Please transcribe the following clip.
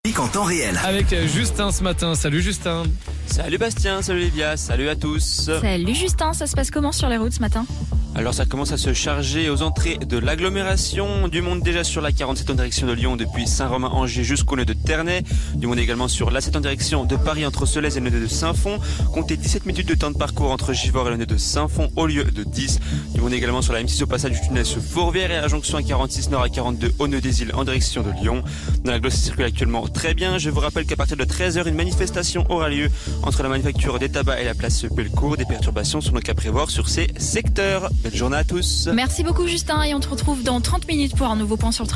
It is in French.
En temps réel. Avec Justin ce matin. Salut Justin. Salut Bastien, salut Livia, salut à tous. Salut Justin, ça se passe comment sur les routes ce matin ? Alors ça commence à se charger aux entrées de l'agglomération. Du monde déjà sur la 47 en direction de Lyon depuis Saint-Romain-Angers jusqu'au nœud de Ternay. Du monde également sur l'A7 en direction de Paris entre Solèze et le nœud de Saint-Fond. Comptez 17 minutes de temps de parcours entre Givors et le nœud de Saint-Fond au lieu de 10. Du monde également sur la M6 au passage du tunnel sur Fourvière et à la jonction à 46 Nord à 42 au nœud des Îles en direction de Lyon. Dans la Glosse, ça circule actuellement très bien. Je vous rappelle qu'à partir de 13h, une manifestation aura lieu entre la manufacture des tabacs et la place Bellecour. Des perturbations sont donc à prévoir sur ces secteurs. Belle journée à tous. Merci beaucoup Justin et on te retrouve dans 30 minutes pour un nouveau point sur le